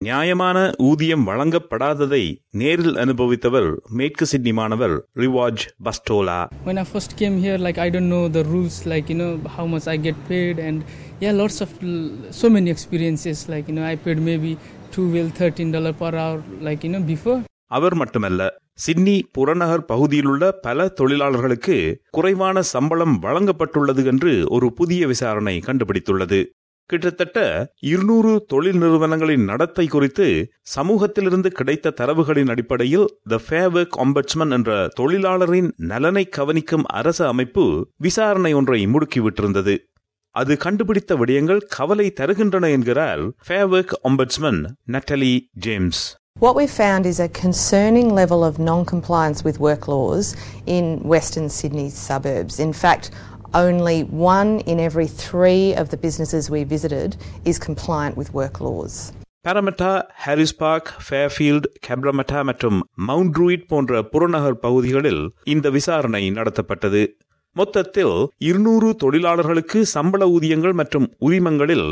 நியாயமான ஊதியம் வழங்கப்படாததை நேரில் அனுபவித்தவர் மேற்கு சிட்னி மாணவர் ரிவாஜ் பஸ்டோலா. When I first came here, I don't know the rules, how much I get paid, and lots of so many experiences. I paid maybe $13 per hour, before. அவர் மட்டுமல்ல, Sydney புறநகர் பகுதியிலுள்ள பல தொழிலாளர்களுக்கு குறைவான சம்பளம் வழங்கப்பட்டுள்ளது என்று ஒரு புதிய விசாரணை கண்டுபிடித்துள்ளது. கிட்டத்தட்ட 200 தொழில் நிறுவனங்களின் நடத்தை குறித்து சமூகத்திலிருந்து கிடைத்த தரவுகளின் அடிப்படையில் தி ஃபேர் ஒர்க் ஆம்பட்ஸ்மன் என்ற தொழிலாளரின் நலனை கவனிக்கும் அரசு அமைப்பு விசாரணை ஒன்றை முடுக்கிவிட்டிருந்தது. அது கண்டுபிடித்த விடயங்கள் கவலை தருகின்றன என்கிறார் Fair Work Ombudsman Natalie James. What we found is a concerning level of non-compliance with work laws in Western Sydney suburbs. In fact, only 1 in every 3 of the businesses we visited is compliant with work laws. Parramatta, Harris Park, Fairfield, Cabramatta மற்றும் Mount Druitt போன்ற புறநகர் பகுதிகளில் இந்த விசாரணை நடத்தப்பட்டது. மொத்தத்தில் 200 தொழிலாளர்களுக்கு சம்பள ஊதியங்கள் மற்றும் உரிமங்களில்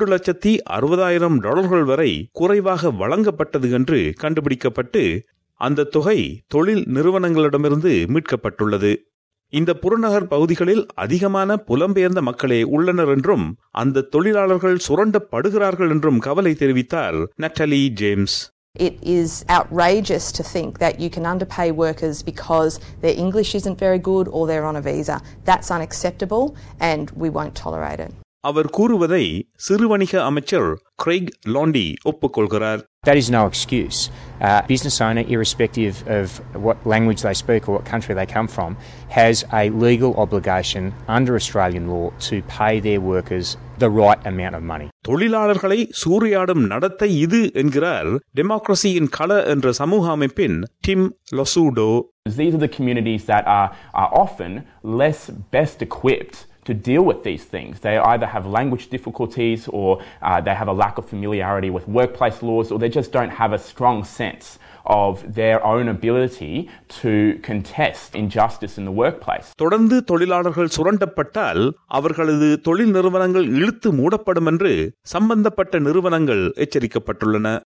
$3,60,000 வரை குறைவாக வழங்கப்பட்டது என்று கண்டுபிடிக்கப்பட்டு அந்த தொகை தொழில் நிறுவனங்களிடமிருந்து மீட்கப்பட்டுள்ளது. இந்த புறநகர் பகுதிகளில் அதிகமான புலம்பெயர்ந்த மக்களே உள்ளனர் என்றும் அந்த தொழிலாளர்கள் சுரண்டப்படுகிறார்கள் என்றும் கவலை தெரிவித்தார் Natalie James. It is outrageous to think that you can underpay workers because their English isn't very good or they're on a visa. That's unacceptable and we won't tolerate it. அவர் கூறுவதை சிறுவணிக அமைச்சர் கிரெய்க் லாண்டி ஒப்புக்கொள்கிறார். That is no excuse. Business owner, irrespective of what language they speak or what country they come from, has a legal obligation under Australian law to pay their workers the right amount of money. தொழிலாளர்களை சூறையாடும் நடத்தை இது என்கிறார் டெமோக்ரசியின் கள என்ற சமூக அமைப்பின் Tim Lo Surdo. These are the communities that are often best equipped to deal with these things. They either have language difficulties or they have a lack of familiarity with workplace laws, or they just don't have a strong sense of their own ability to contest injustice in the workplace. தொடர்ந்து தொழிலாளர்கள் சுரண்டப்பட்டால் அவர்களது தொழில் நிறுவனங்கள் இழுத்து மூடப்படும் என்று சம்பந்தப்பட்ட நிறுவனங்கள் எச்சரிக்கப்பட்டுள்ளன.